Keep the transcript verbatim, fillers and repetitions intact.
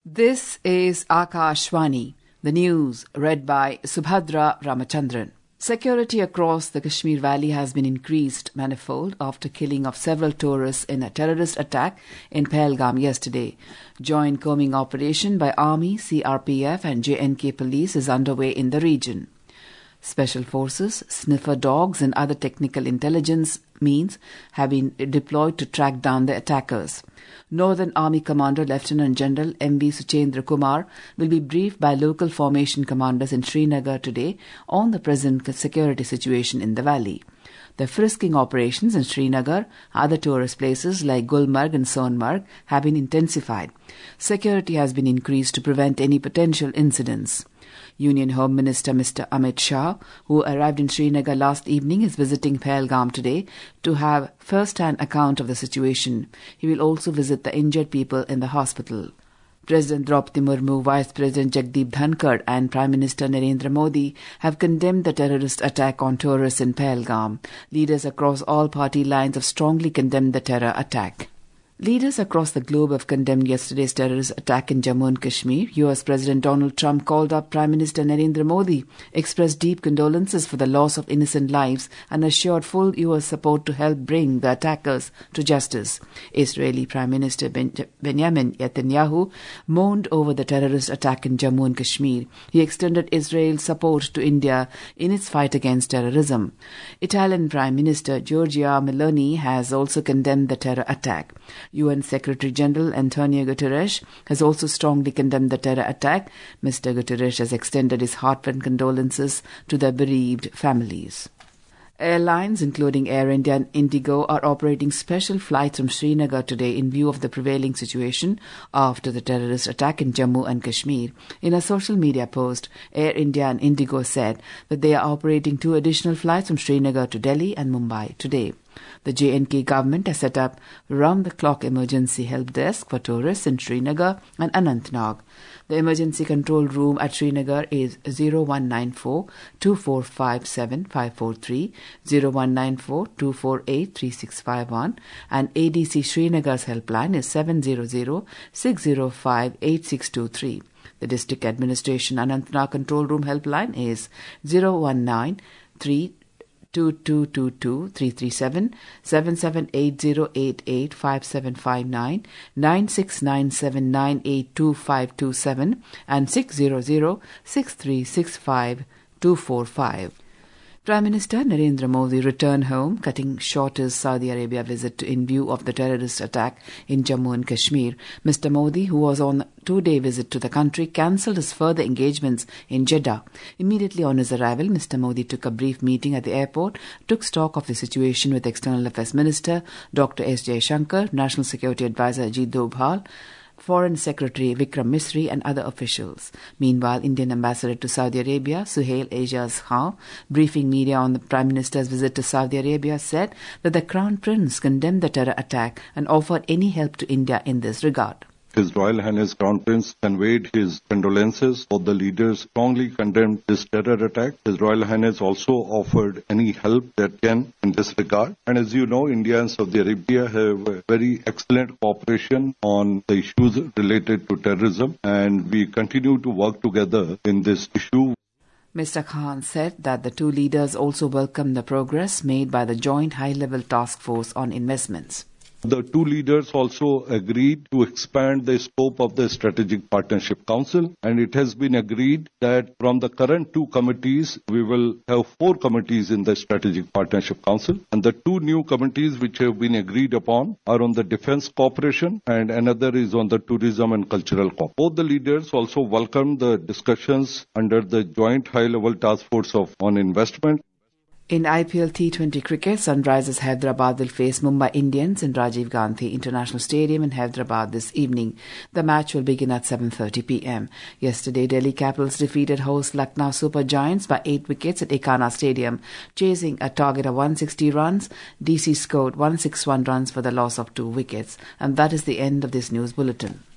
This is Akashvani, the news read by Subhadra Ramachandran. Security across the Kashmir Valley has been increased manifold after killing of several tourists in a terrorist attack in Pahalgam yesterday. Joint combing operation by Army, C R P F and J and K police is underway in the region. Special forces, sniffer dogs and other technical intelligence means have been deployed to track down the attackers. Northern Army Commander Lieutenant General M V Suchendra Kumar will be briefed by local formation commanders in Srinagar today on the present security situation in the valley. The frisking operations in Srinagar, other tourist places like Gulmarg and Sonmarg have been intensified. Security has been increased to prevent any potential incidents. Union Home Minister Mister Amit Shah, who arrived in Srinagar last evening, is visiting Pahalgam today to have first-hand account of the situation. He will also visit the injured people in the hospital. President Draupadi Murmu, Vice President Jagdeep Dhankar and Prime Minister Narendra Modi have condemned the terrorist attack on tourists in Pahalgam. Leaders across all party lines have strongly condemned the terror attack. Leaders across the globe have condemned yesterday's terrorist attack in Jammu and Kashmir. U S President Donald Trump called up Prime Minister Narendra Modi, expressed deep condolences for the loss of innocent lives and assured full U S support to help bring the attackers to justice. Israeli Prime Minister ben- Benjamin Netanyahu mourned over the terrorist attack in Jammu and Kashmir. He extended Israel's support to India in its fight against terrorism. Italian Prime Minister Giorgia Meloni has also condemned the terror attack. U N Secretary General Antonio Guterres has also strongly condemned the terror attack. Mister Guterres has extended his heartfelt condolences to the bereaved families. Airlines, including Air India and Indigo, are operating special flights from Srinagar today in view of the prevailing situation after the terrorist attack in Jammu and Kashmir. In a social media post, Air India and Indigo said that they are operating two additional flights from Srinagar to Delhi and Mumbai today. The J and K government has set up round-the-clock emergency help desk for tourists in Srinagar and Anantnag. The emergency control room at Srinagar is zero one nine four, two four five seven, five four three, zero one nine four, two four eight, three six five one, and A D C Srinagar's helpline is seven zero zero, six zero five, eight six two three. The District Administration Anantnag Control Room helpline is zero one nine three two two two two three three seven, seven seven eight zero eight eight five seven five nine, nine six nine seven nine eight two five two seven, and six zero zero six three six five two four five. Prime Minister Narendra Modi returned home, cutting short his Saudi Arabia visit in view of the terrorist attack in Jammu and Kashmir. Mister Modi, who was on a two-day visit to the country, cancelled his further engagements in Jeddah. Immediately on his arrival, Mister Modi took a brief meeting at the airport, took stock of the situation with External Affairs Minister Doctor S Jaishankar, National Security Advisor Ajit Doval, Foreign Secretary Vikram Misri and other officials. Meanwhile, Indian Ambassador to Saudi Arabia, Suhail Aijaz Khan, briefing media on the Prime Minister's visit to Saudi Arabia, said that the Crown Prince condemned the terror attack and offered any help to India in this regard. His Royal Highness Crown Prince conveyed his condolences. Both the leaders strongly condemned this terror attack. His Royal Highness also offered any help that can in this regard. And as you know, India and Saudi Arabia have a very excellent cooperation on the issues related to terrorism, and we continue to work together in this issue. Mister Khan said that the two leaders also welcomed the progress made by the Joint High-Level Task Force on Investments. The two leaders also agreed to expand the scope of the Strategic Partnership Council, and it has been agreed that from the current two committees, we will have four committees in the Strategic Partnership Council, and the two new committees which have been agreed upon are on the defense cooperation and another is on the tourism and cultural cooperation. Both the leaders also welcomed the discussions under the Joint High-Level Task Force of, on Investment. In I P L T twenty cricket, Sunrisers Hyderabad will face Mumbai Indians in Rajiv Gandhi International Stadium in Hyderabad this evening. The match will begin at seven thirty p.m. Yesterday, Delhi Capitals defeated host Lucknow Super Giants by eight wickets at Ekana Stadium. Chasing a target of one hundred sixty runs, D C scored one hundred sixty-one runs for the loss of two wickets. And that is the end of this news bulletin.